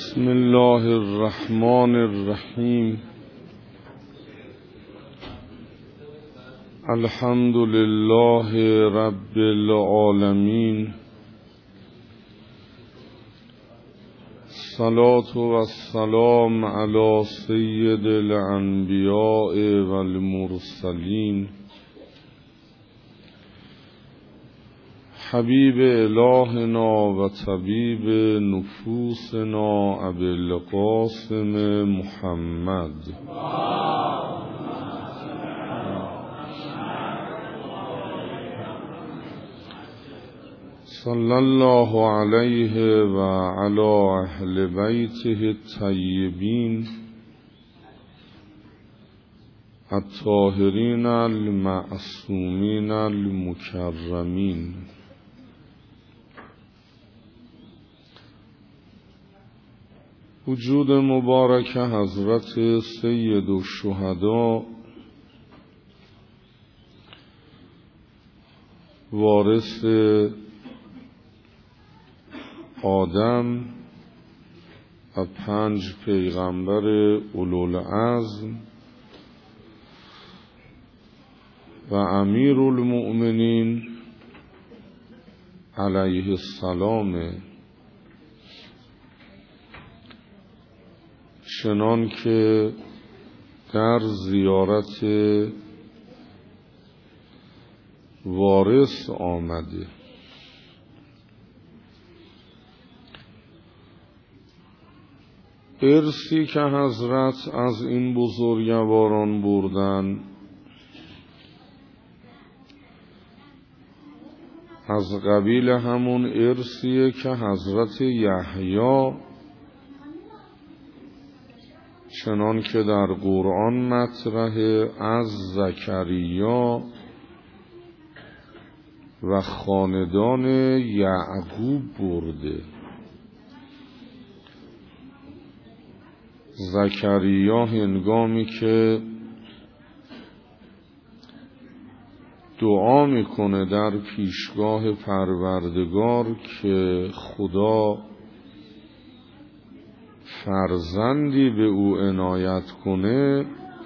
بسم الله الرحمن الرحیم. الحمد لله رب العالمین. الصلاة والسلام علی سید الانبیاء والمرسلین حبیب الهنا و طبیب نفوسنا ابی القاسم محمد صلی الله علیه و علی اهل بیته الطیبین الطاهرین المعصومین المکرمین. وجود مبارک حضرت سید الشهدا وارث آدم و 5 پیغمبر اولوالعزم و امیر المؤمنین علیه السلام، چنان که در زیارت وارث آمده. ارثی که حضرت از این بزرگواران بردن از قبیل همون ارثیه که حضرت یحیی چنان که در قرآن مطرحه از زکریا و خاندان یعقوب برده. زکریا هنگامی که دعا میکنه در پیشگاه پروردگار که خدا فرزندی به او عنایت کنه،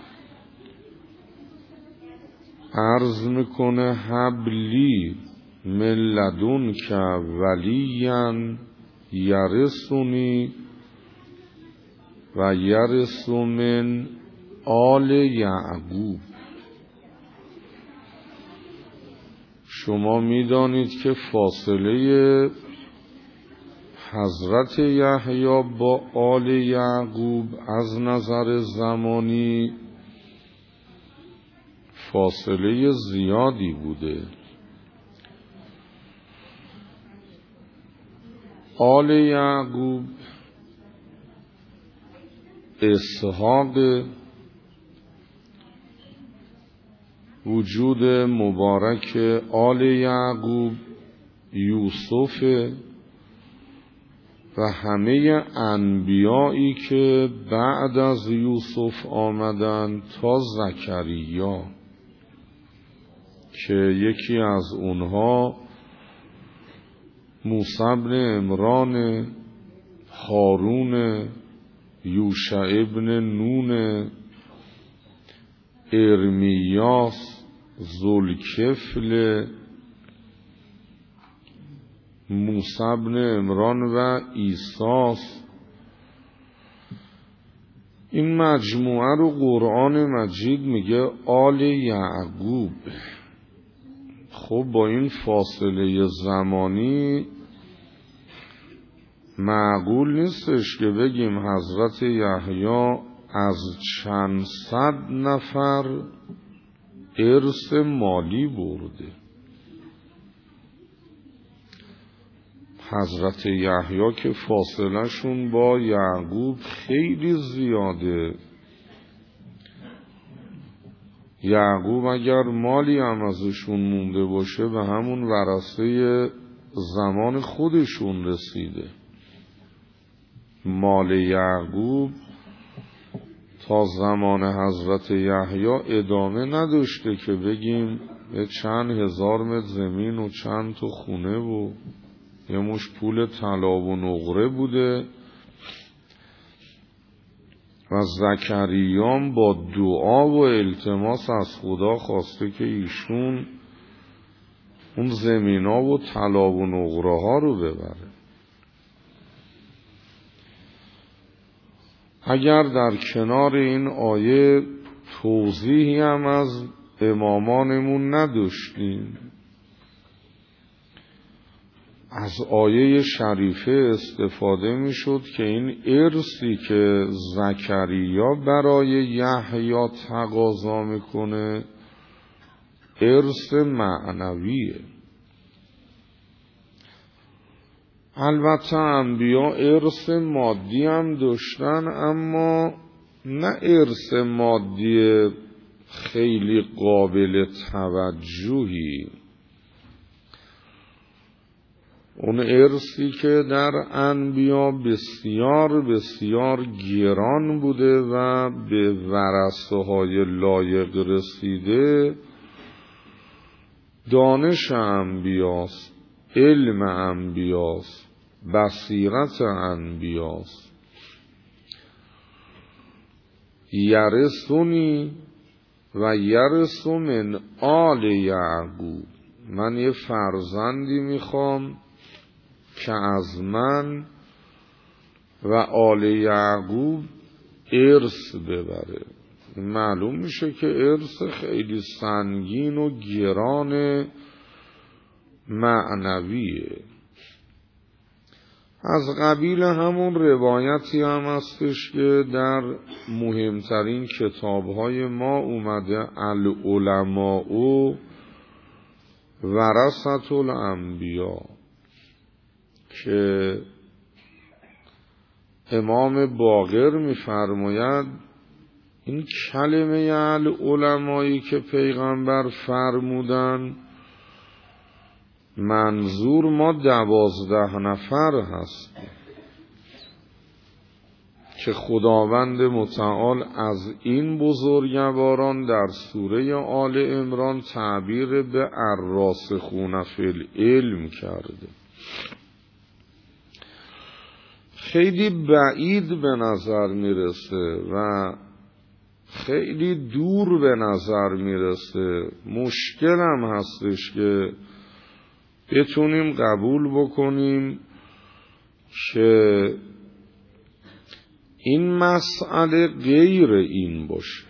عرض میکنه هبلی من لدنک ولیا یرثنی و یرث من آل یعقوب. شما میدانید که فاصله حضرت یحیی با آل یعقوب از نظر زمانی فاصله زیادی بوده. آل یعقوب اسحاق، وجود مبارک آل یعقوب یوسف و همه انبیایی که بعد از یوسف آمدند تا زکریا که یکی از اونها موسی بن عمران، هارون، یوشع ابن نون، ارمیاس، ذوالکفل، موسی بن عمران و عیسی. این مجموعه رو قرآن مجید میگه آل یعقوب. خب با این فاصله زمانی معقول نیستش که بگیم حضرت یحیی از چند صد نفر ارث مالی برده. حضرت یحیی که فاصله شون با یعقوب خیلی زیاده. یعقوب اگر مالی هم ازشون مونده باشه به همون ورثه زمان خودشون رسیده. مال یعقوب تا زمان حضرت یحیی ادامه نداشته که بگیم چند هزار متر زمین و چند تا خونه و یه مش پول طلا و نقره بوده و زکریام با دعا و التماس از خدا خواسته که ایشون اون زمینا و طلا و نقره ها رو ببره. اگر در کنار این آیه توضیحی هم از امامانمون نداشتیم، از آیه شریفه استفاده می شد که این ارثی که زکریا برای یحیی تقاضا میکنه ارث معنویه. البته انبیا ارث مادی هم داشتن، اما نه ارث مادی خیلی قابل توجهی. اون ارثی که در انبیا بسیار بسیار گران بوده و به ورثه های لایق رسیده دانش انبیاست، علم انبیاست، بصیرت انبیاست. یرثنی و یرث من آل یعقوب، من یه فرزندی میخوام که از من و آل یعقوب ارث ببره. معلوم میشه که ارث خیلی سنگین و گران معنویه. از قبیل همون روایتی هم هستش که در مهمترین کتابهای ما اومده العلماء ورثة الانبیا، که امام باقر می‌فرماید این کلمه العلمایی که پیغمبر فرمودن منظور ما 12 نفر هستیم که خداوند متعال از این بزرگواران در سوره آل عمران تعبیر به الراسخون فی العلم کرده. خیلی بعید به نظر میرسه و خیلی دور به نظر میرسه. مشکل هم هستش که بتونیم قبول بکنیم که این مسئله غیر این باشه.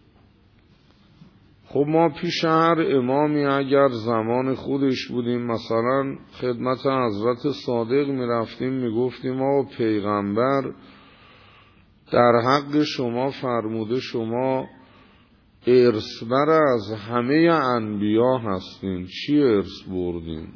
خب ما پیش هر امامی اگر زمان خودش بودیم مثلا خدمت حضرت صادق میرفتیم میگفتیم آقا پیغمبر در حق شما فرموده شما ارثبر از همه انبیا هستین، چی ارث بردین؟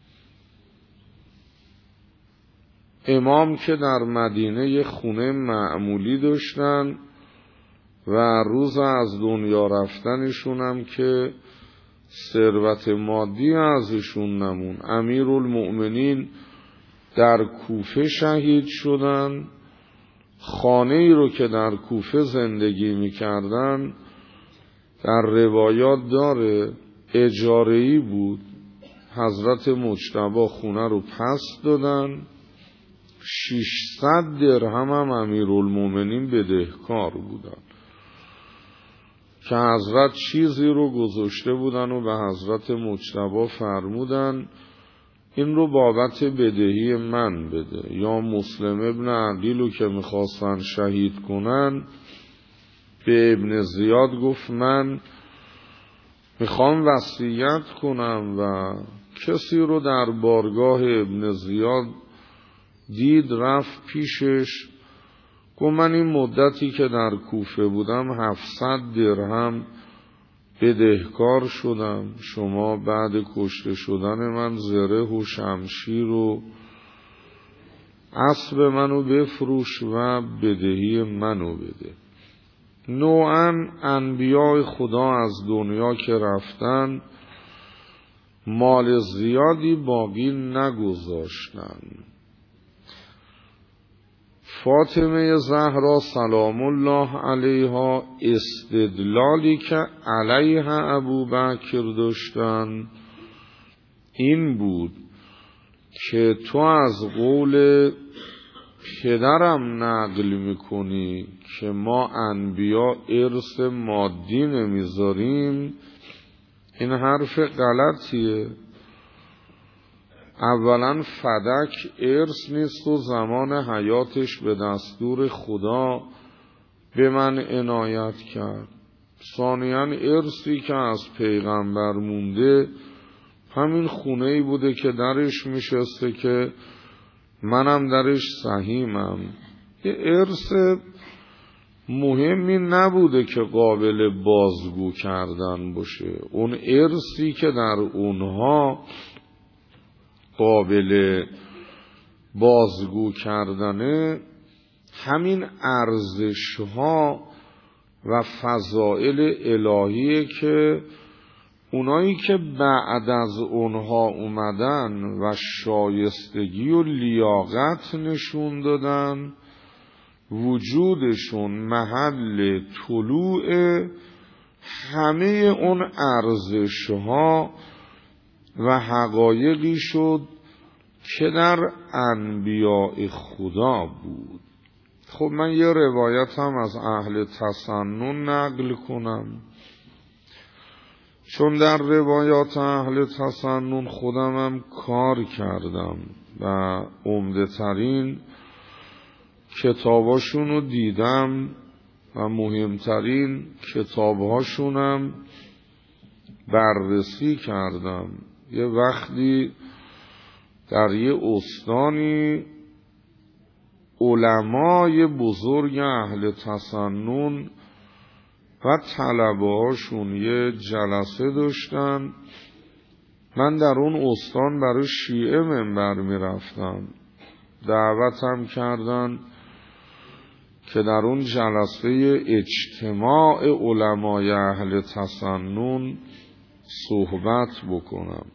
امام که در مدینه یه خونه معمولی داشتن و روز از دنیا رفتنشون هم که ثروت مادی ازشون نمون. امیرالمؤمنین در کوفه شهید شدن، خانه ای رو که در کوفه زندگی میکردن در روایات داره اجاره‌ای بود. حضرت مجتبی خونه رو پس دادن، 600 درهم هم امیرالمؤمنین بدهکار بودن که حضرت چیزی رو گذاشته بودن و به حضرت مجتبی فرمودن این رو بابت بدهی من بده. یا مسلم ابن عقیل که میخواستن شهید کنن به ابن زیاد گفت من میخوام وصیت کنم و کسی رو در بارگاه ابن زیاد دید، رفت پیشش گفت من این مدتی که در کوفه بودم 700 درهم بدهکار شدم، شما بعد کشته شدن من زره و شمشیر و اسب منو بفروش و بدهی منو بده. نوعاً انبیاء خدا از دنیا که رفتن مال زیادی باقی نگذاشتن. فاطمه زهرا سلام الله علیها استدلالی که علیه ابوبکر داشتن این بود که تو از قول پدرم نقل میکنی که ما انبیا ارث مادی نمیذاریم، این حرف غلطیه. اولا فدک ارث نیست و زمان حیاتش به دستور خدا به من عنایت کرد. ثانیاً ارثی که از پیغمبر مونده همین خونه‌ای بوده که درش میشسته که منم درش سهیمم. یه ارث مهمی نبوده که قابل بازگو کردن باشه. اون ارثی که در اونها قابل بازگو کردنه همین ارزش‌ها و فضائل الهیه که اونایی که بعد از اونها اومدن و شایستگی و لیاقت نشون دادن، وجودشون محل طلوع همه اون ارزش‌ها و حقایقی شد که در انبیاء خدا بود. خب من یه روایت هم از اهل تسنن نقل کنم، چون در روایات اهل تسنن خودم هم کار کردم و عمده ترین کتاباشون رو دیدم و مهمترین کتابهاشونم بررسی کردم. یه وقتی در یه استانی علمای بزرگ اهل تسنن و طلبه هاشون یه جلسه داشتن. من در اون استان برای شیعه منبر می رفتم، دعوتم کردن که در اون جلسه اجتماع علمای اهل تسنن صحبت بکنم.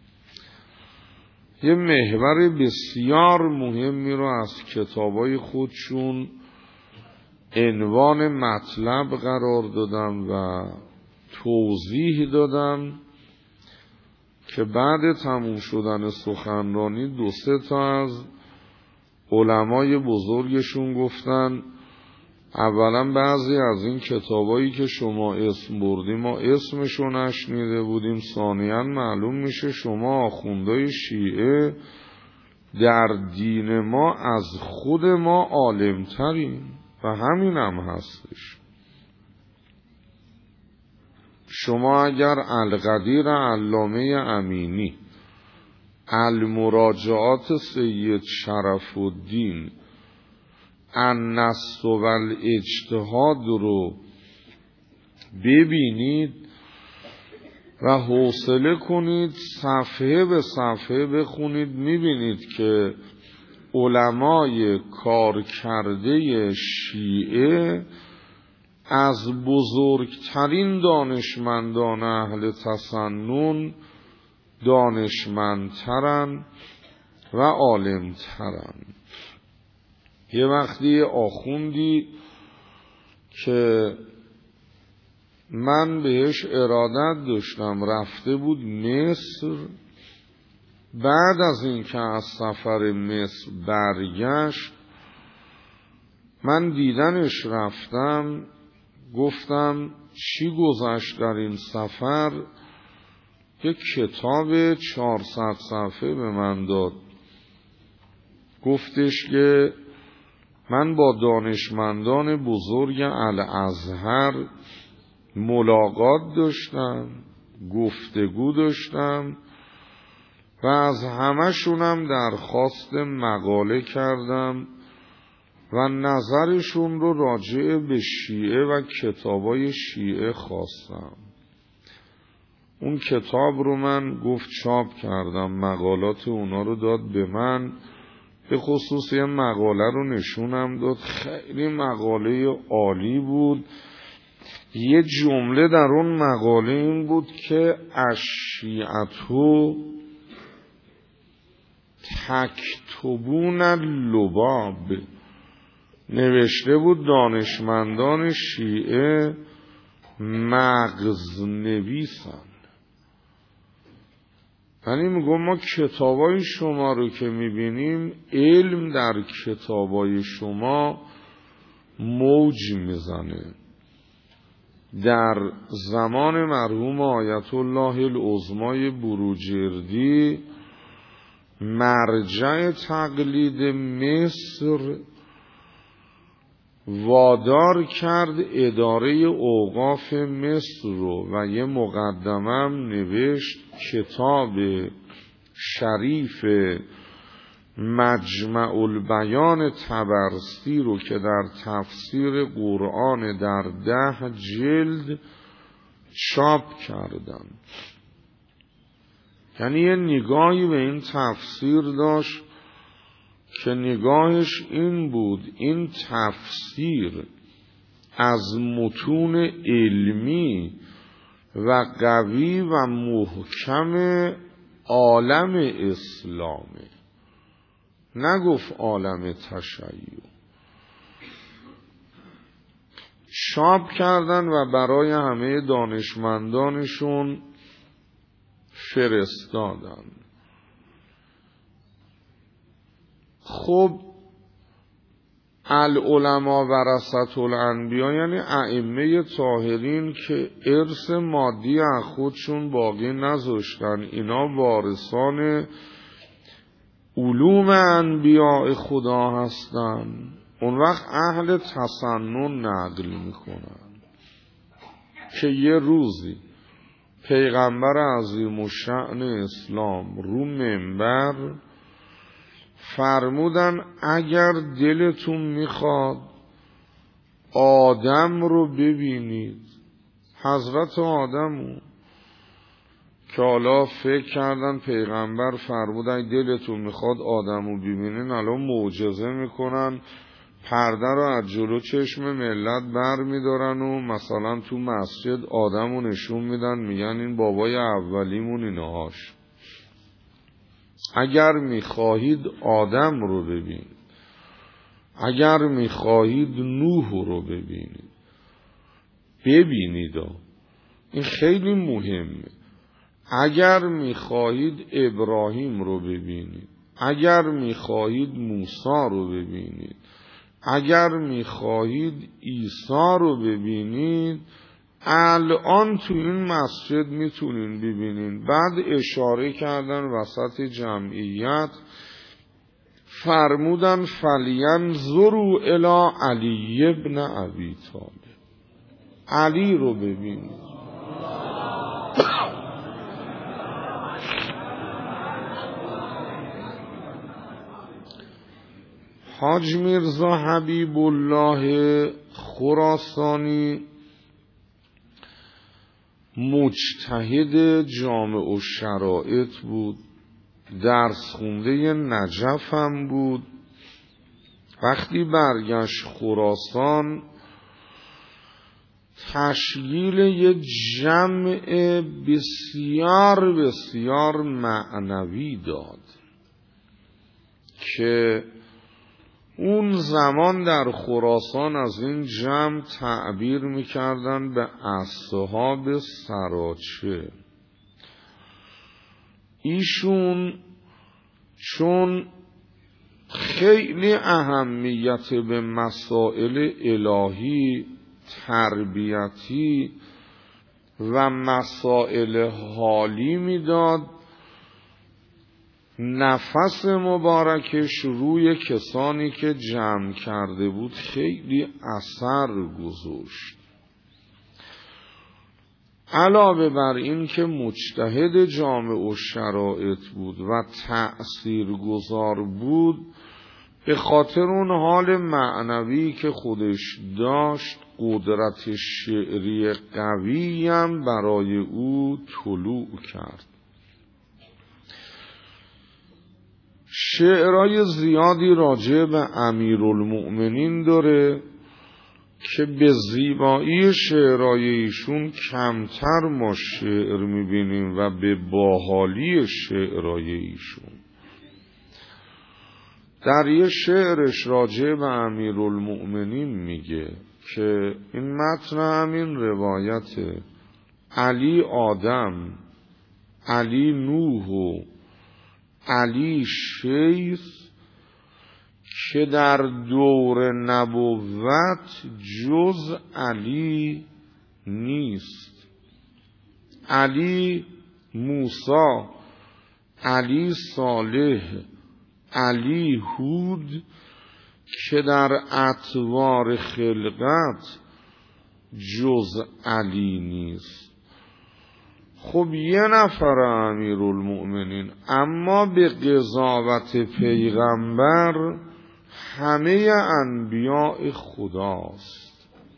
یه محور بسیار مهمی رو از کتابای خودشون عنوان مطلب قرار دادم و توضیح دادم که بعد تموم شدن سخنرانی 2-3 تا از علمای بزرگشون گفتن اولا بعضی از این کتابایی که شما اسم بردیم ما اسمشو نشنیده بودیم، ثانیاً معلوم میشه شما آخوندای شیعه در دین ما از خود ما عالمترین و همین هم هستش. شما اگر القدیر علامه امینی، المراجعات سید شرف الدین، النص و الاجتهاد رو ببینید و حوصله کنید صفحه به صفحه بخونید، میبینید که علمای کارکرده شیعه از بزرگترین دانشمندان اهل تسنن دانشمندترن و عالمترن. یه وقتی آخوندی که من بهش ارادت داشتم رفته بود مصر، بعد از این که از سفر مصر برگشت من دیدنش رفتم، گفتم چی گذشت در این سفر؟ یک کتاب 400 صفحه به من داد، گفتش که من با دانشمندان بزرگ الازهر ملاقات داشتم، گفتگو داشتم و از همشونم درخواست مقاله کردم و نظرشون رو راجع به شیعه و کتابای شیعه خواستم. اون کتاب رو من گفت چاپ کردم، مقالات اونا رو داد به من، به خصوص یه مقاله رو نشونم داد، خیلی مقاله عالی بود. یه جمله در اون مقاله این بود که الشیعة تکتبون اللباب، نوشته بود دانشمندان شیعه مغز نویسن. یعنی میگم ما کتابای شما رو که میبینیم، علم در کتابای شما موج میزنه. در زمان مرحوم آیت الله العظمای بروجردی مرجع تقلید مصر وادار کرد اداره اوقاف مصر رو و یه مقدمم نوشت، کتاب شریف مجمع البیان طبرسی رو که در تفسیر قرآن در 10 جلد چاپ کردن. یعنی یه نگاهی به این تفسیر داشت که نگاهش این بود، این تفسیر از متون علمی و قوی و محکم عالم اسلامه، نگفت عالم تشیع. چاپ کردن و برای همه دانشمندانشون فرستادن. خب العلماء ورثة الانبیا، یعنی ائمه طاهرین که ارث مادی از خودشون باقی نذاشتن، اینا وارثان علوم انبیاء خدا هستن، اون وقت اهل تسنن نقل میکنن که یه روزی پیغمبر عظیم الشأن اسلام رو منبر فرمودن اگر دلتون میخواد آدم رو ببینید، حضرت آدمو، که حالا فکر کردن پیغمبر فرمودن دلتون میخواد آدمو ببینین، الان معجزه میکنن، پرده رو از جلو چشم ملت بر میدارن و مثلا تو مسجد آدمو نشون میدن، میگن این بابای اولیمون اینهاش. اگر میخواهید آدم رو ببینید، اگر میخواهید نوح رو ببینید، این خیلی مهمه. اگر میخواهید ابراهیم رو ببینید، اگر میخواهید موسی رو ببینید، اگر میخواهید عیسی رو ببینید، الان تو این مسجد میتونین ببینین. بعد اشاره کردن وسط جمعیت، فرمودن فلینظروا الی علی ابن ابی طالب، علی رو ببینید. حاج میرزا حبیب الله خراسانی مجتهد جامع الشرائط بود، درس خونده نجف هم بود. وقتی برگشت خراسان تشکیل یه جمع بسیار بسیار معنوی داد که اون زمان در خراسان از این جمع تعبیر میکردن به اصحاب سراچه. ایشون چون خیلی اهمیت به مسائل الهی، تربیتی و مسائل حالی میداد، نفس مبارکش روی کسانی که جمع کرده بود خیلی اثر گذاشت. علاوه بر این که مجتهد جامع الشرائط بود و تأثیرگذار بود، به خاطر اون حال معنوی که خودش داشت، قدرت شعری قوی هم برای او طلوع کرد. شعرهای زیادی راجع به امیرالمؤمنین داره که به زیبایی شعرهای ایشون کمتر ما شعر میبینیم و به باحالی شعرهای ایشون. در یه شعرش راجع به امیرالمؤمنین میگه که این متن همین روایت علی آدم، علی نوح و علی شیخ که در دور نبوت جز علی نیست. علی موسی، علی صالح، علی هود که در اطوار خلقت جز علی نیست. خب یه نفر امیرالمؤمنین، اما به قضاوت پیغمبر همه انبیاء خداست.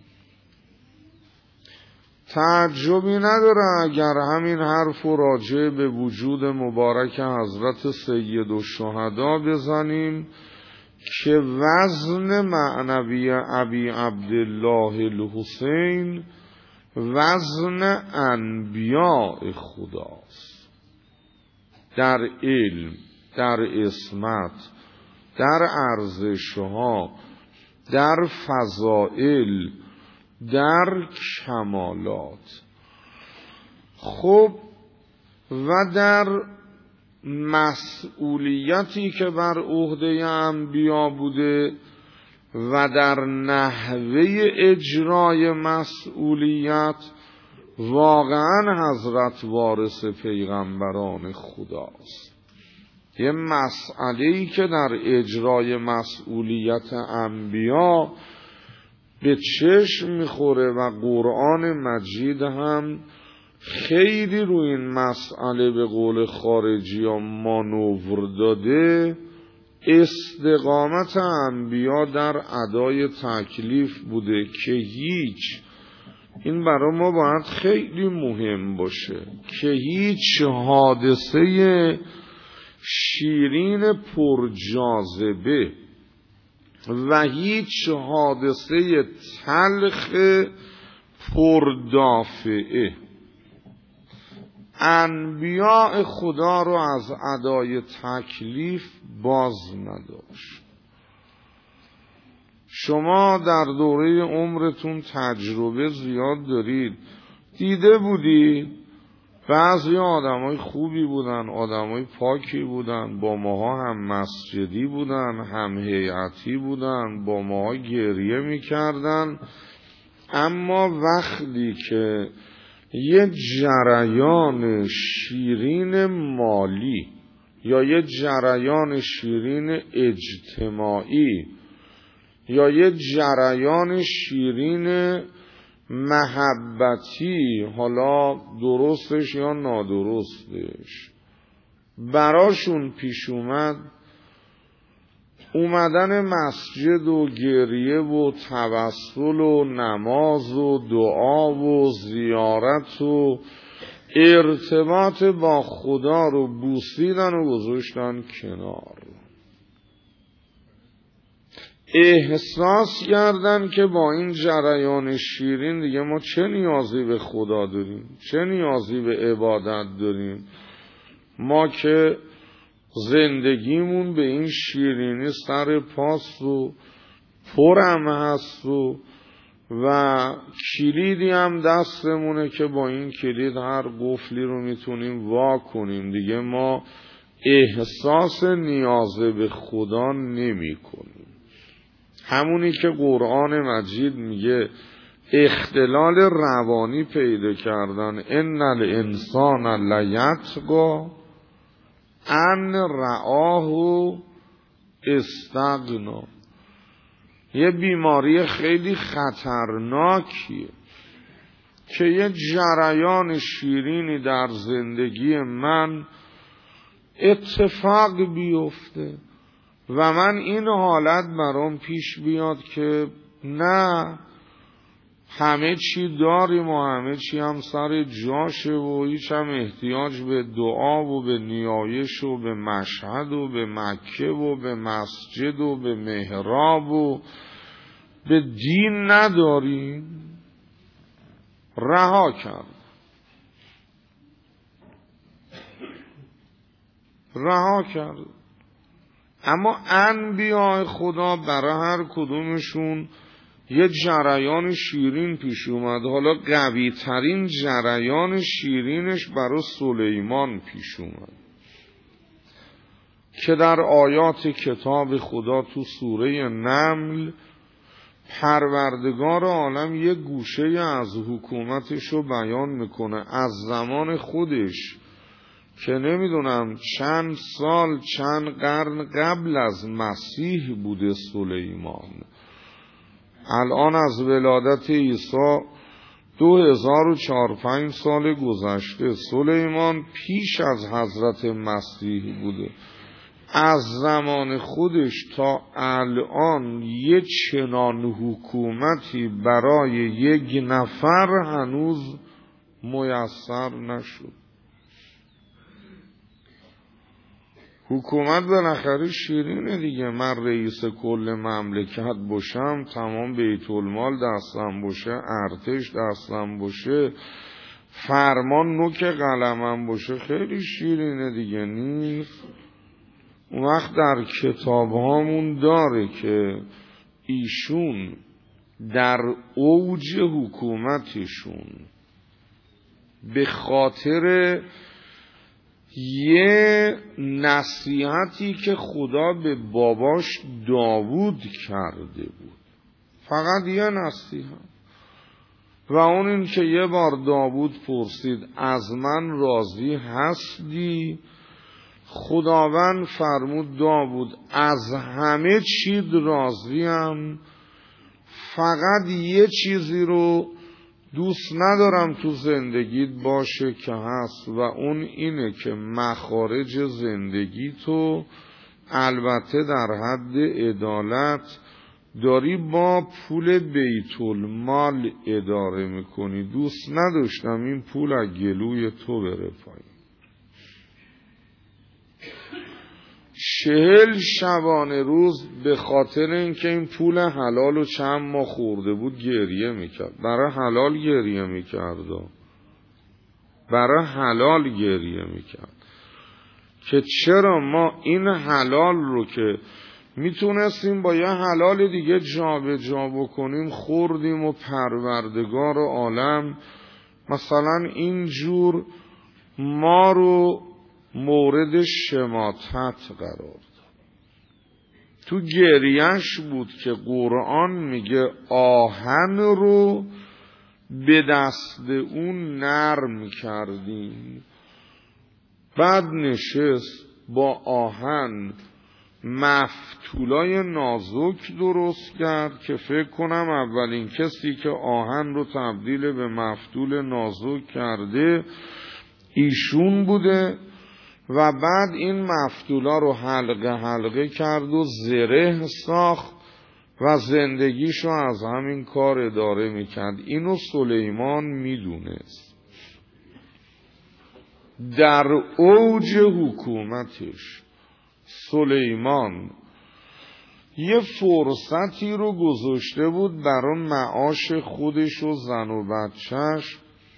تعجبی نداره اگر همین حرف و راجع به وجود مبارک حضرت سید الشهدا بزنیم که وزن معنوی ابی عبدالله الحسین وزن انبیاء خداست، در علم، در عصمت، در ارزشها، در فضائل، در کمالات. خب و در مسئولیتی که بر عهده انبیا بوده و در نحوه اجرای مسئولیت واقعا حضرت وارث پیغمبران خداست. یه مسئله‌ای که در اجرای مسئولیت انبیا به چشم میخوره و قرآن مجید هم خیلی روی این مسئله به قول خارجی ها مانور داده، استقامت انبیا در ادای تکلیف بوده که هیچ، این برای ما باید خیلی مهم باشه که هیچ حادثه شیرین پرجاذبه و هیچ حادثه تلخ پردافعه انبیاء خدا رو از ادای تکلیف باز نداشت. شما در دوره عمرتون تجربه زیاد دارید، دیده بودید بعضی آدمای خوبی بودن، آدمای پاکی بودن، با ماها هم مسجدی بودن، هم هیئتی بودن، با ماها گریه میکردن، اما وقتی که یه جریان شیرین مالی یا یه جریان شیرین اجتماعی یا یه جریان شیرین محبتی، حالا درستش یا نادرستش، براشون پیش اومدن مسجد و گریه و توسل و نماز و دعا و زیارت و ارتباط با خدا رو بوسیدن و گذاشتن کنار. احساس کردن که با این جریان شیرین دیگه ما چه نیازی به خدا داریم، چه نیازی به عبادت داریم، ما که زندگیمون به این شیرینی سر پاست و پرم هست و کلیدی هم دستمونه که با این کلید هر قفلی رو میتونیم وا کنیم، دیگه ما احساس نیاز به خدا نمی کنیم. همونی که قرآن مجید میگه اختلال روانی پیدا کردن، ان الانسان لیطغی ان رآه استغنا، یه بیماری خیلی خطرناکیه که یه جریان شیرینی در زندگی من اتفاق بیفته و من این حالت برام پیش بیاد که نه، همه چی داریم و همه چی هم سر جاشه و هیچ هم احتیاج به دعا و به نیایش و به مشهد و به مکه و به مسجد و به محراب و به دین نداریم. رها کرد. اما انبیاء خدا برای هر کدومشون یه جریان شیرین پیش اومد. حالا قوی ترین جریان شیرینش برای سلیمان پیش اومد که در آیات کتاب خدا تو سوره نمل پروردگار عالم یک گوشه از حکومتش رو بیان میکنه. از زمان خودش که نمیدونم چند سال چند قرن قبل از مسیح بوده سلیمان. الان از ولادت عیسی 2400 سال گذشته. سلیمان پیش از حضرت مسیح بوده. از زمان خودش تا الان یک چنان حکومتی برای یک نفر هنوز میسر نشد. حکومت بالاخره شیرینه دیگه. من رئیس کل مملکت باشم، تمام بیت المال دستم باشه، ارتش دستم باشه، فرمان نوک قلمم باشه، خیلی شیرینه دیگه نیست؟ اون وقت در کتاب هامون داره که ایشون در اوج حکومتشون به خاطر یه نصیحتی که خدا به باباش داوود کرده بود، فقط یه نصیحت، و اون این که یه بار داوود پرسید از من راضی هستی؟ خداوند فرمود داوود از همه چیز راضیم، فقط یه چیزی رو دوست ندارم تو زندگیت باشه که هست، و اون اینه که مخارج زندگی تو البته در حد عدالت داری با پول بیت المال اداره میکنی. دوست نداشتم این پول از گلوی تو بره پایین. 40 شبانه روز به خاطر اینکه این پول حلال رو چند ماه خورده بود گریه میکرد. برای حلال گریه میکرد، برای حلال گریه میکرد که چرا ما این حلال رو که میتونستیم با یه حلال دیگه جا به جا بکنیم خوردیم، و پروردگار عالم مثلا اینجور ما رو مورد شماتت قرار داد. تو گریهش بود که قرآن میگه آهن رو به دست اون نرم کردیم. بعد نشست با آهن مفتولای نازک درست کرد که فکر کنم اولین کسی که آهن رو تبدیل به مفتول نازک کرده ایشون بوده، و بعد این مفتولا رو حلقه حلقه کرد و زره ساخت و زندگیشو از همین کار اداره میکرد. اینو سلیمان میدونست. در اوج حکومتش سلیمان یه فرصتی رو گذاشته بود برای معاش خودش و زن و بچهش،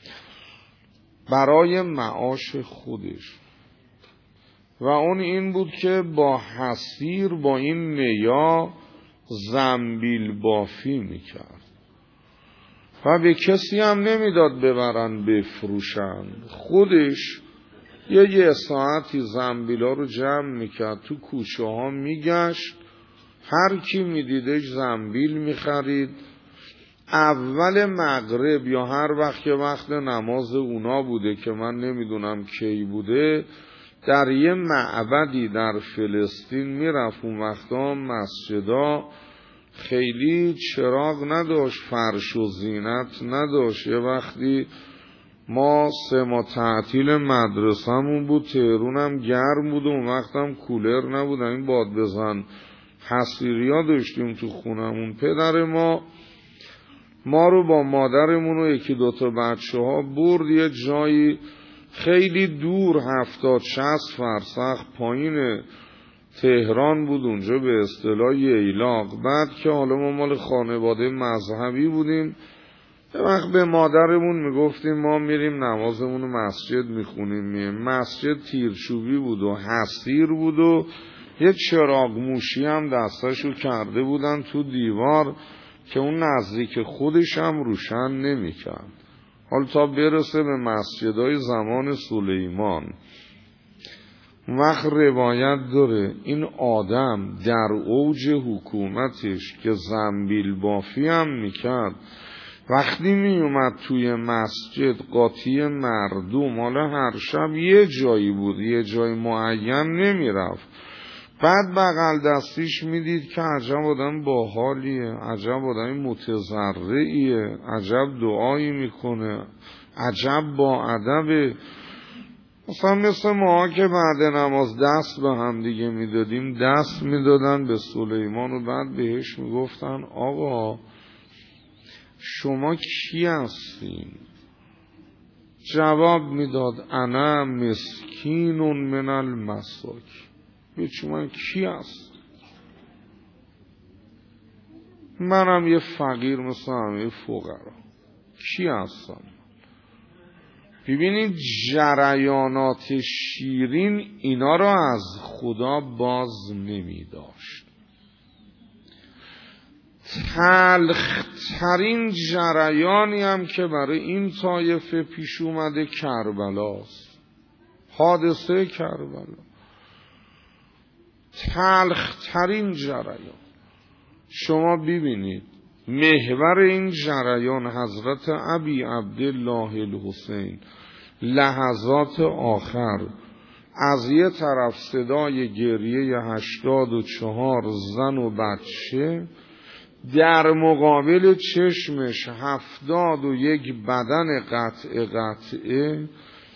برای معاش خودش، و اون این بود که با حصیر با این نیا زنبیل بافی میکرد و به کسی هم نمیداد ببرن بفروشن. خودش یه ساعتی زنبیلا رو جمع میکرد، تو کوچه ها میگشت، هر کی میدیدش زنبیل میخرید. اول مغرب یا هر وقت که وقت نماز اونا بوده که من نمیدونم کی بوده، در یه معبدی در فلسطین میرفت. اون وقتا مسجدا خیلی چراغ نداشت، فرش و زینت نداشت. یه وقتی ما 3 ماه تعطیل مدرسه‌مون بود، تهرونم گرم بود و اون وقتم کولر نبود، این باد بزن حصیریا داشتیم تو خونمون. پدر ما رو با مادرمون و 1-2 تا بچه ها برد یه جایی خیلی دور، 70-60 فرسخ پایین تهران بود، اونجا به اصطلاح ییلاق. بعد که حالا ما مال خانواده مذهبی بودیم، یه وقت به مادرمون میگفتیم ما میریم نمازمون رو مسجد میخونیم. مسجد تیرچوبی بود و حصیر بود و یه چراغ موشی هم دستشو کرده بودن تو دیوار، که اون نزدیک خودش هم روشن نمی‌کرد. حالا تا برسه به مسجدهای زمان سلیمان، وقت روایت داره این آدم در اوج حکومتش که زنبیل بافی هم میکرد، وقتی میومد توی مسجد قاطی مردم، حالا هر شب یه جایی بود، یه جای معین نمیرفت، بعد بغل دستیش میدید که عجب آدم باحالیه، عجب آدم متضرعیه، عجب دعایی میکنه، عجب با ادبه. مثلا مثل ما که بعد نماز دست به هم دیگه میدادیم، دست میدادن به سلیمان و بعد بهش میگفتن آقا شما کی هستین؟ جواب میداد انا مسکین من المساکین. به شما کی هست؟ منم یه فقیر مثل همه فقرا. کی هستم؟ ببینید جریانات شیرین اینا را از خدا باز نمی داشت. تلخترین جریانی هم که برای این طایفه پیش اومده کربلاست، حادثه کربلا. تلخترین جریان. شما ببینید محور این جریان حضرت ابی عبدالله الحسین لحظات آخر از یه طرف صدای گریه 84 زن و بچه، در مقابل چشمش 71 بدن قطعه،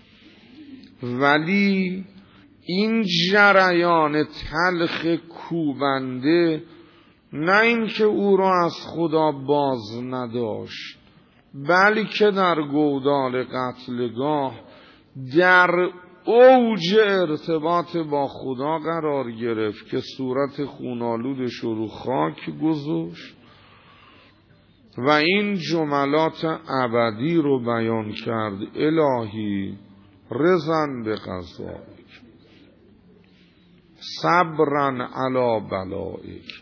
ولی این جریان تلخ کوبنده نه این که او را از خدا باز نداشت، بلکه در گودال قتلگاه در اوج ارتباط با خدا قرار گرفت که صورت خونالودش رو خاک گذاشت و این جملات ابدی رو بیان کرد: الهی رضا به قضایک، صبرا علی بلائک،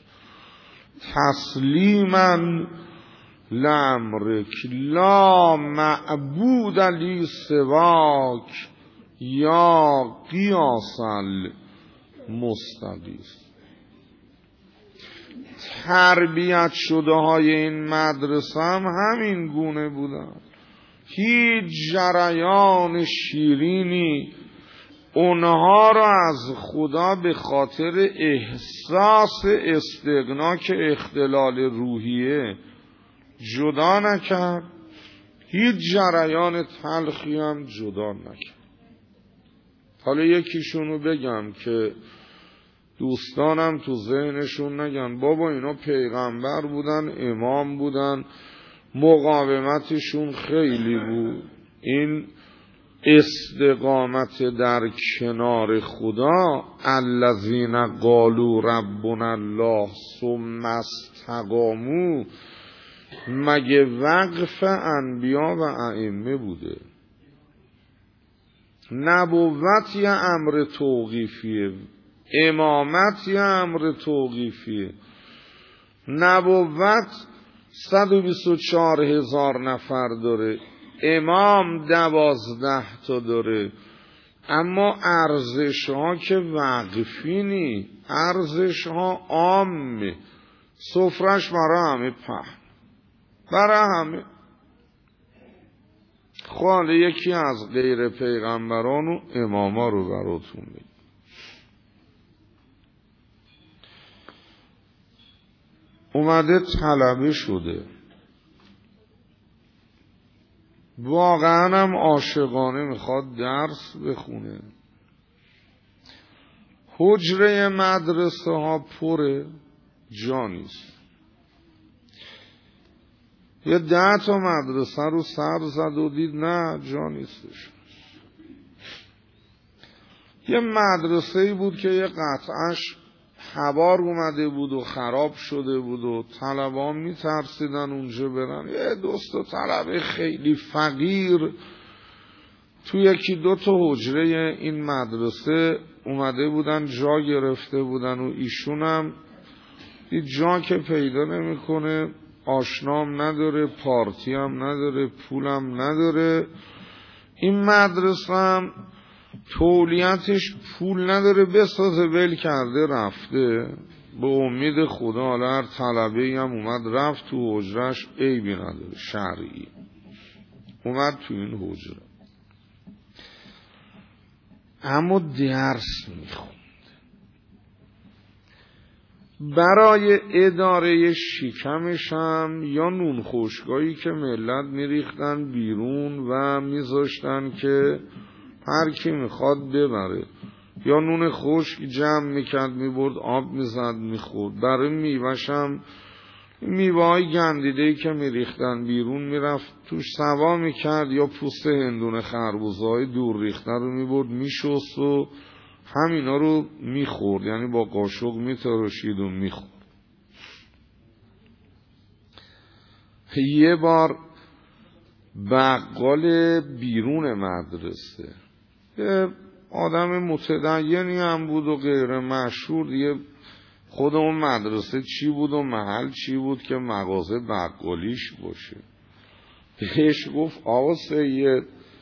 تسلیما لامرک، لا معبود لی سواک یا قیاس المستغیث. تربیت شده های این مدرسه هم همین گونه بودن. هیچ جریان شیرینی اونها را از خدا به خاطر احساس استغنا که اختلال روحیه جدا نکرد، هیچ جریان تلخی هم جدا نکرد. حالا یکیشونو بگم که دوستانم تو ذهنشون نگن بابا اینا پیغمبر بودن، امام بودن، مقاومتشون خیلی بود. این استقامت در کنار خدا، الذین قالوا ربنا الله ثم استقاموا، مگه وقف انبیا و ائمه بوده؟ نبوت یه امر توقیفیه، امامت یه امر توقیفیه. نبوت 124,000 نفر داره، امام 12 تا داره، اما ارزش ها که وقفی نی، ارزش ها عامه، سفرش برای همه پهن، برای همه. خواهد یکی از غیر پیغمبران و اماما رو براتون بگم. اومده طلبه شده، واقعا هم عاشقانه میخواد درس بخونه، حجره مدرسه ها پره، جا نیست. یه 10 تا مدرسه رو سر زد و دید نه جا نیستش. یه مدرسه‌ای بود که یه قطعش هوار اومده بود و خراب شده بود و طلبه میترسیدن اونجا برن. یه دوست و طلبه خیلی فقیر تو 1-2 تا حجره این مدرسه اومده بودن، جا گرفته بودن و ایشون هم دید جا که پیدا نمیکنه، آشنام نداره، پارتی هم نداره، پولم نداره. این مدرسه هم تولیتش پول نداره، بسازه، ول کرده رفته به امید خدا. حالا هر طلبه‌ای هم اومد رفت تو حجرش، عیبی نداره، شرعی اومد تو این حجره، اما درس میخوند. برای اداره شکمش هم یا نون خشکایی که ملت میریختن بیرون و میذاشتن که هر کی میخواد ببره، یا نون خشک جمع میکرد میبرد آب میزد میخورد. برای میوه‌ش هم میوه های گندیده‌ای که میریختن بیرون میرفت توش سوا میکرد، یا پوست هندونه خربوزه های دور ریخته رو میبرد میشست و همینا رو میخورد، یعنی با قاشق میتراشید و میخورد. یه بار بقال بیرون مدرسه، یه آدم متدینی هم بود و غیر مشهور دیگه، خود اون مدرسه چی بود و محل چی بود که مغازه بقالیش باشه. بهش گفت آقا سید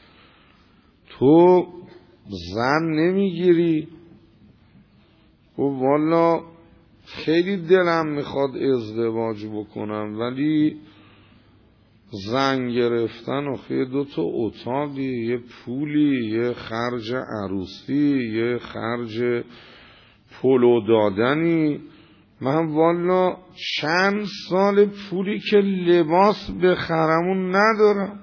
تو زن نمیگیری؟ گفت والا خیلی دلم میخواد ازدواج بکنم، ولی زن گرفتن آخه 2 اتاقی، یه پولی، یه خرج عروسی، یه خرج پلو دادنی. من والا چند سال پولی که لباس بخرمون ندارم،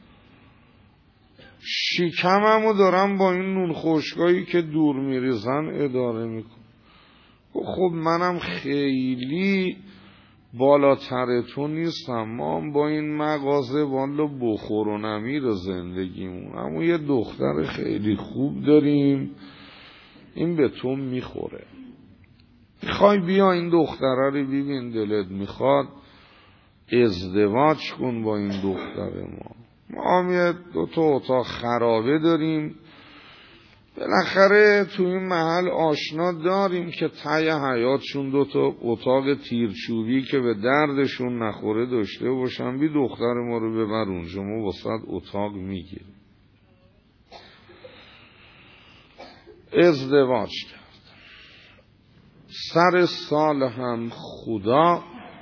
شکممو دارم با این نون خشکایی که دور میریزن اداره میکنم. خب منم خیلی بالاتر تو نیستم، ما با این مغازه والا بخور و نمیر زندگیمون، اما یه دختر خیلی خوب داریم این به تو میخوره، میخوای بیا این دختره رو ببین، دلت میخواد ازدواج کن با این دختر ما هم یه 2 اتاق خرابه داریم، بالاخره تو این محل آشنا داریم که ته حیاتشون 2 اتاق تیرچوبی که به دردشون نخوره داشته باشن، بی دختر ما رو ببر اونجا، ما واسه اتاق میگیریم. ازدواج کرد. سر سال هم خدا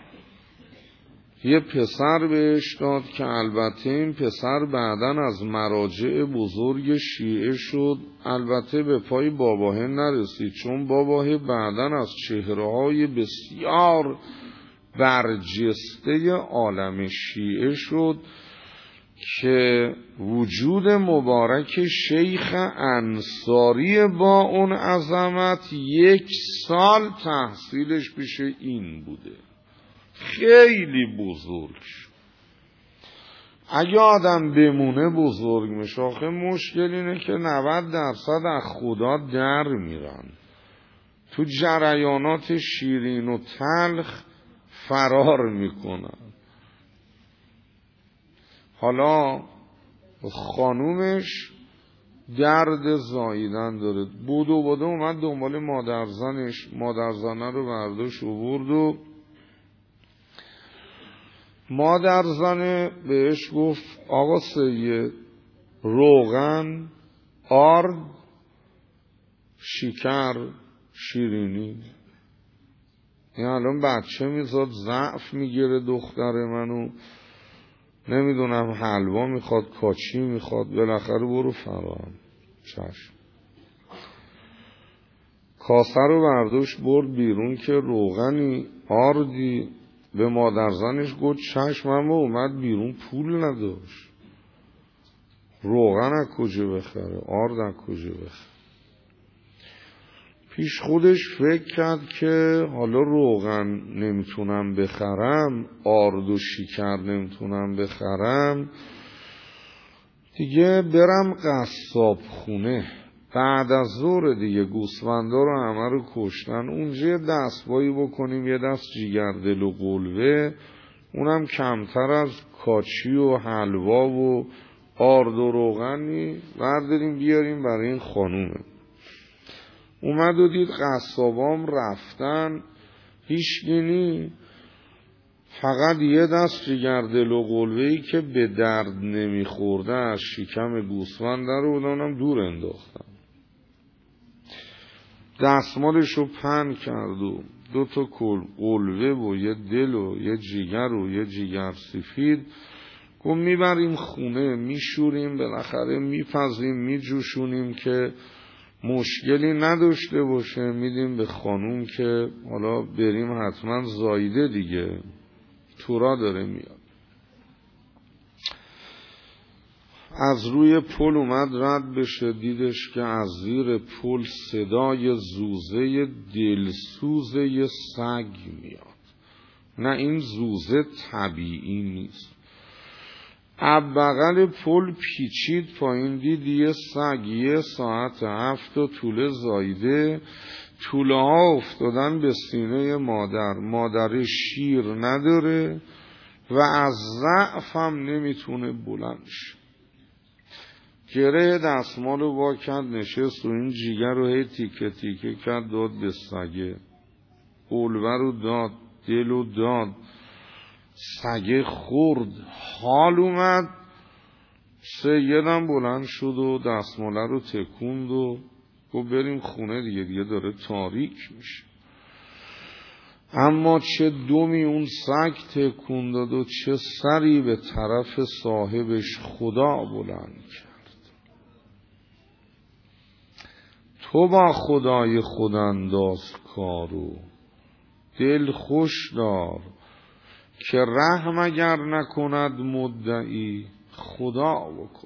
یه پسر بهش داد که البته این پسر بعدن از مراجع بزرگ شیعه شد، البته به پای باباهه نرسید، چون باباهه بعدن از چهره‌های بسیار برجسته عالم شیعه شد که وجود مبارک شیخ انصاری با اون عظمت 1 سال تحصیلش پیش این بوده، خیلی بزرگ شد. اگه آدم بمونه بزرگ میشه، آخه مشکل اینه که 90% از خدا در میرن، تو جریانات شیرین و تلخ فرار میکنن. حالا خانومش درد زاییدن داره، بودو اومد دنبال مادرزنش، مادرزنه رو برداشت آورد و مادرزنه بهش گفت آقا سید روغن، آرد، شکر، شیرینی، این الان بچه میزاد ضعف میگیره دختر منو، نمیدونم حلوا میخواد، کاچی میخواد، بالاخره برو فراهم. چشم. کاسه رو برداشت برد بیرون که روغنی، آردی، به مادرزنش گفت چشم، اما اومد بیرون پول نداشت، روغن از کجا بخره، آرد از کجا بخره. پیش خودش فکر کرد که حالا روغن نمیتونم بخرم، آرد و شکر نمیتونم بخرم، دیگه برم قصاب خونه. بعد از ظهر دیگه گوسفندا رو همه رو کشتن، اونجا یه دستبایی بکنیم، یه دست جیگردل و قلوه، اونم کمتر از کاچی و حلوا و آرد و روغنی، برداریم بیاریم برای این خانومه. اومد و دید قصابام رفتن، هیچگینی. فقط یه دست جگردل و قلوه‌ای که به درد نمیخورده از شکم گوسفند در اونم دور انداختن. دستمالش رو پهن کرد و 2 تا قلوه و یه دل و یه جگر و یه جگر سفید گفت میبریم خونه، میشوریم، بالاخره میپزیم، میجوشونیم که مشکلی نداشته باشه، میدیم به خانوم که حالا بریم حتما زایده دیگه، تورا داره میاد. از روی پل اومد رد بشه، دیدش که از زیر پل صدای زوزه دلسوزه سگ میاد. نه این زوزه طبیعی نیست. بغل پل پیچید پایین، دید یه سگ 1 ساعت 7 تا توله زایده، توله ها افتادن به سینه مادر، مادر شیر نداره و از ضعف هم نمیتونه بلند شه. گره دستمال رو وا کرد، نشست و این جیگر رو هی تیکه تیکه کرد، داد به سگه، قلوه رو داد، دل رو داد، سگه خورد، حال اومد. سیدم بلند شد و دستماله رو تکوند و گفت بریم خونه دیگه داره تاریک میشه. اما چه دمی اون سگ تکون داد و چه سری به طرف صاحبش خدا بلند کرد. تو با خدای خودانداز کارو، دل خوش دار که رحم اگر نکند مدعی خدا بکنه.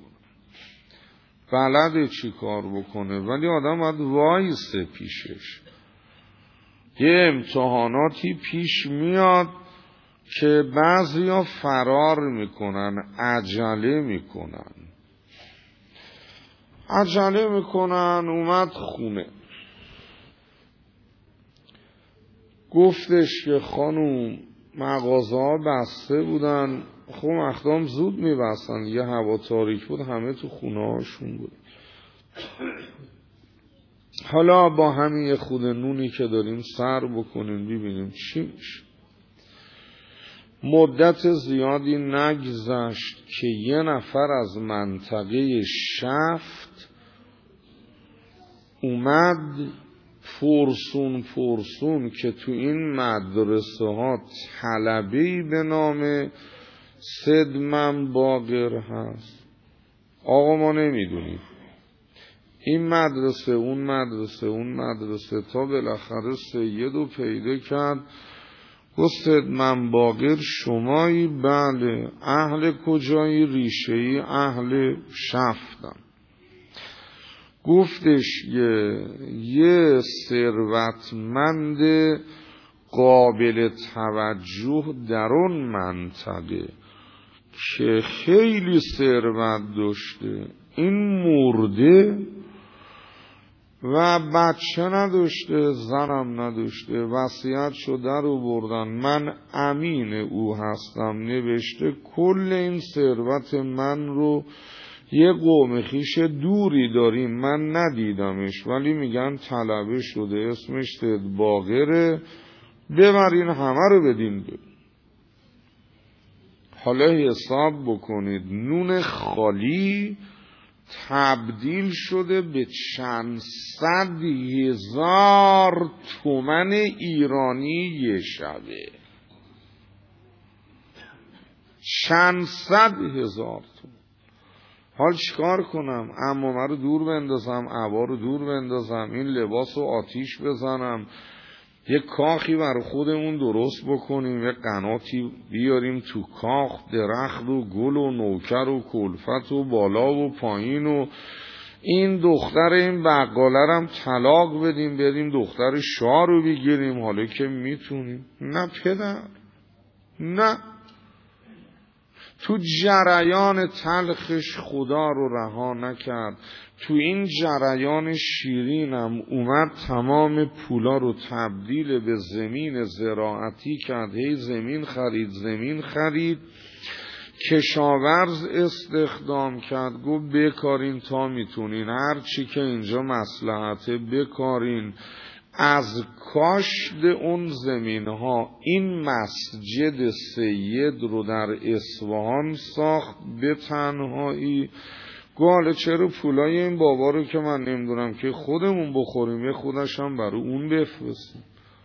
بلده چی کار بکنه ولی آدم باید وایسه پیشش. یه امتحاناتی پیش میاد که بعضیا فرار میکنن، عجله میکنن. اومد خونه، گفتش که خانوم مغازه ها بسته بودن، خب اخدام زود میبستن، یه هوا تاریک بود، همه تو خونه هاشون بود. حالا با همین یه خود نونی که داریم سر بکنیم ببینیم چی میشه. مدت زیادی نگذشت که یه نفر از منطقه شفت اومد فرسون که تو این مدرسه ها طلبه‌ای به نام سدمن باقر هست. آقا ما نمیدونیم این مدرسه اون مدرسه تا بالاخره سیدو پیدا کرد. گفت سدمن باقر شمایی؟ بله. اهل کجایی؟ ریشه‌ای اهل شفتم. گفتش یه ثروتمند قابل توجه در اون منطقه که خیلی ثروت داشته، این مرده و بچه نداشته، زنم نداشته، وصیت شده رو بردن، من امین او هستم، نوشته کل این ثروت من رو یه قوم خیش دوری داریم، من ندیدمش ولی میگن طلبه شده، اسمش سید باقره، ببرین همه رو بدین. حالا حساب بکنید نون خالی تبدیل شده به چند 100,000 تومن ایرانی یه شبه. 100,000 تومن. حال چیکار کنم؟ عمامه رو دور بندازم، عبا رو دور بندازم، این لباس رو آتیش بزنم، یه کاخی برای خودمون درست بکنیم، یه قناتی بیاریم تو کاخ، درخت و گل و نوکر و کلفت و بالا و پایین، و این دختر این بقالرم طلاق بدیم، بریم دختر شاه رو بگیریم حالا که میتونیم. نه پدر، نه. تو جریان تلخش خدا رو رها نکرد، تو این جریان شیرینم اومد تمام پولا رو تبدیل به زمین زراعتی کرد. هی زمین خرید، کشاورز استخدام کرد، گفت بکارین تا میتونین، هر چی که اینجا مصلحته بکارین، از کاشت اون زمین ها این مسجد سید رو در اصفهان ساخت به تنهایی. گاله چرا پولای این بابا رو که من نمیدونم که خودمون بخوریم، یه خودش هم برای اون بفرستیم.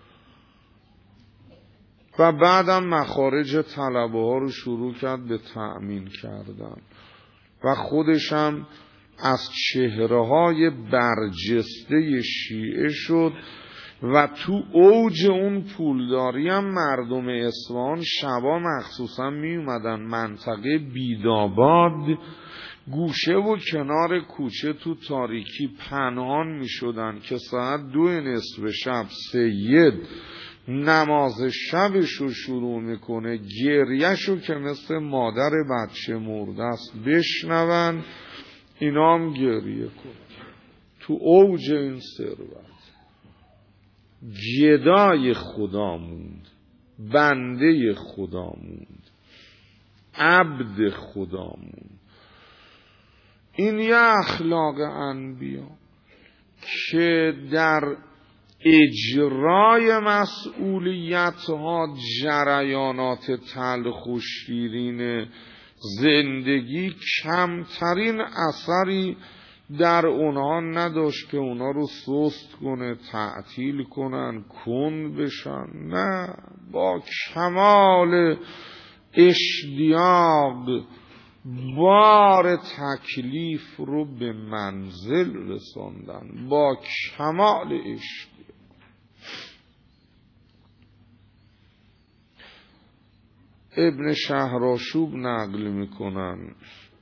و بعدم مخارج طلبه ها رو شروع کرد به تأمین کردن و خودش هم از چهره های برجسته شیعه شد و تو اوج اون پولداری هم مردم اصفهان شبا مخصوصا می اومدن منطقه بیداباد، گوشه و کنار کوچه تو تاریکی پنهان می شدن که ساعت 2:30 شب سید نماز شبشو شروع میکنه، گریهشو که مثل مادر بچه مرده است بشنون، اینا هم گریه کن. تو اوج این ثروت گدای خدا موند، بنده خدا موند، عبد خدا موند. این یه اخلاق انبیا که در اجرای مسئولیت ها جریانات تلخ و شیرین زندگی کمترین اثری در اونها نداشت که اونها رو سست کنه، تعطیل کنن، کند بشن. نه، با کمال اشتیاق بار تکلیف رو به منزل رساندن، با کمال اشتیاق. ابن شهرآشوب نقل میکنن،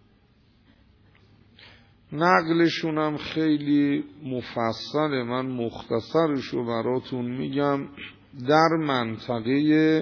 نقلشونم خیلی مفصله، من مختصرشو براتون میگم. در منطقه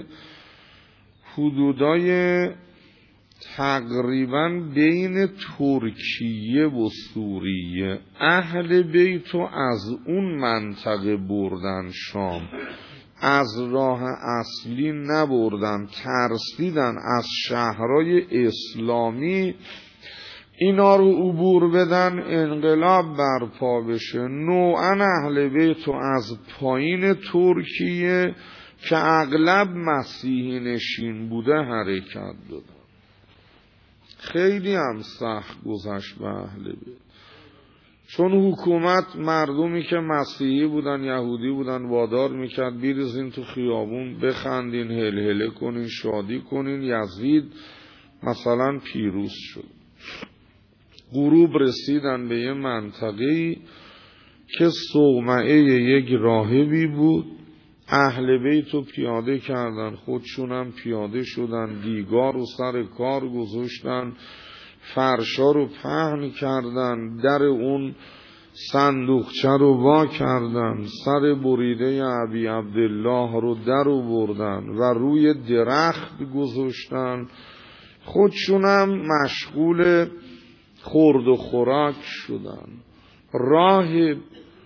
حدودای تقریبا بین ترکیه و سوریه اهل بیتو از اون منطقه بردن شام، از راه اصلی نبردن، ترسیدن از شهرهای اسلامی اینا رو عبور بدن، انقلاب برپا بشه. نوعا اهل بیت از پایین ترکیه که اغلب مسیحی نشین بوده حرکت دادن. خیلی هم سخت گذشت به اهل بیت، چون حکومت مردمی که مسیحی بودن یهودی بودن وادار میکرد بیرزین تو خیابون، بخندین، هلهله کنین، شادی کنین. یزید مثلا پیروز شد. غروب رسیدن به یه منطقه‌ای که صومعه یک راهبی بود. اهل بیتو پیاده کردن، خودشون هم پیاده شدن، دیگار رو سر کار گذاشتن، فرشا رو پهن کردن، در اون صندوقچه رو وا کردن، سر بریده ابی عبدالله رو در آوردن و روی درخت گذاشتن. خودشون هم مشغول خورد و خوراک شدن. راهب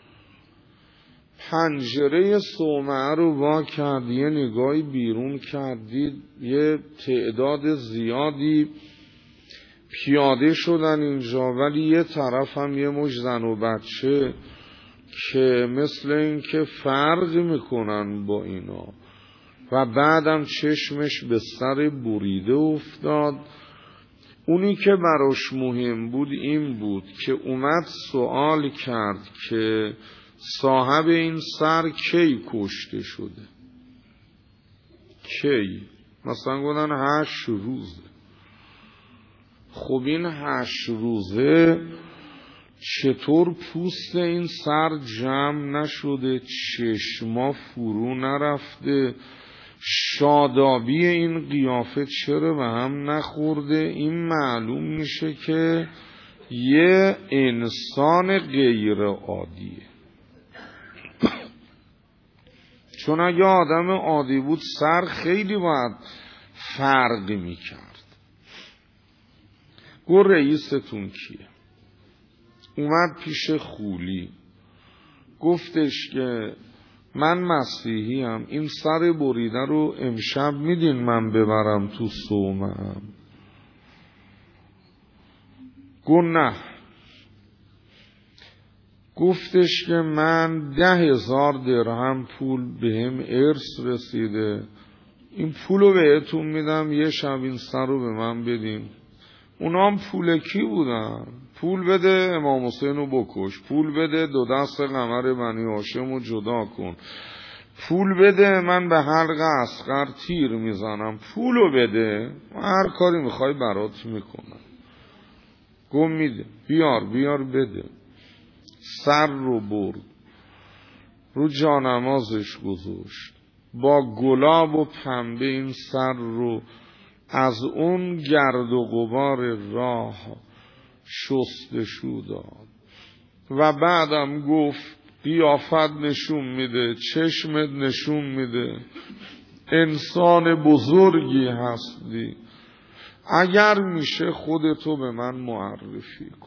پنجره صومعه رو وا کرد، یه نگاهی بیرون کردید، یه تعداد زیادی پیاده شدن اینجا، ولی یه طرف هم یه مش زن و بچه که مثل این که فرق میکنن با اینا. و بعدم چشمش به سر بریده افتاد. اونی که براش مهم بود این بود که اومد سوال کرد که صاحب این سر کی کشته شده؟ کی؟ مثلا گفتن 8 روزه. خب این 8 روزه چطور پوست این سر جمع نشده، چشما فرو نرفته، شادابی این قیافه چرا به هم نخورده؟ این معلوم میشه که یه انسان غیر عادیه. چون اگه آدم عادی بود سر خیلی باید فرق میکرد. گفت رئیستون کیه؟ اومد پیش خولی، گفتش که من مسیحی ام، این سر بریده رو امشب میدین من ببرم تو صومعه؟ گفت نه. گفتش که من 10,000 درهم پول بهم ارث رسیده، این پولو بهتون میدم، یه شب این سر رو به من بدین. اونا هم پول کی بودن؟ پول بده امام حسین رو بکش، پول بده 2 دست قمر بنی هاشم رو جدا کن، پول بده من به حلق اصغر تیر میزنم، پولو بده هر کاری میخوای برات میکنم. گم میده، بیار بده. سر رو برد، رو جانمازش گذاشت، با گلاب و پنبه این سر رو از اون گرد و غبار راه شستشو داد و بعدم گفت قیافت نشون میده، چشمت نشون میده انسان بزرگی هستی، اگر میشه خودتو به من معرفی کن.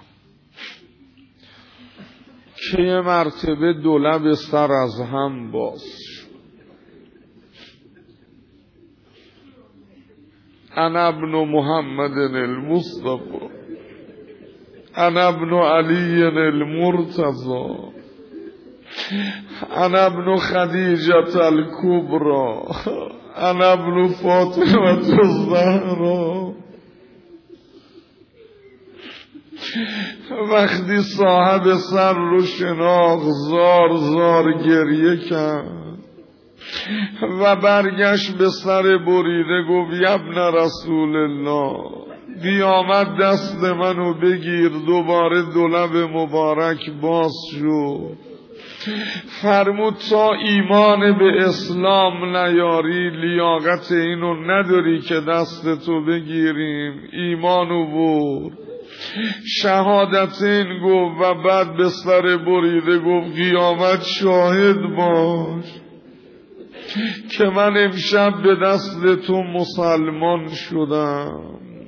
که یه مرتبه 2 لب سر از هم باز شد. انا ابن محمد المصطفى، انا ابن علی المرتضی، انا ابن خدیجة الکبری، انا ابن فاطمة الزهرا. وقتی صاحب سر رو شناخت زار گریه کرد و برگشت به سر بریده گفت ابن رسول الله، بیامد دست منو بگیر. دوباره 2 لب مبارک باز شد، فرمود تا ایمان به اسلام نیاری لیاقت اینو نداری که دستتو بگیریم. ایمانو برد، شهادتین گفت و بعد به سر بریده گفت قیامت شاهد باش که من امشب به دست تو مسلمان شدم.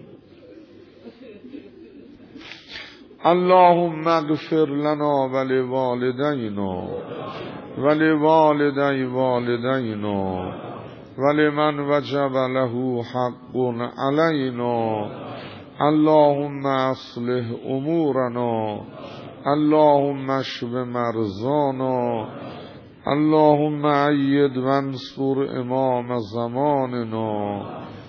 اللهم اغفر لنا ولوالدینا ولوالدی والدینا ولمن وجب له حق علینا. اللهم اصلح امورنا، اللهم اشف مرضانا، اللهم أيد وانصر امام زماننا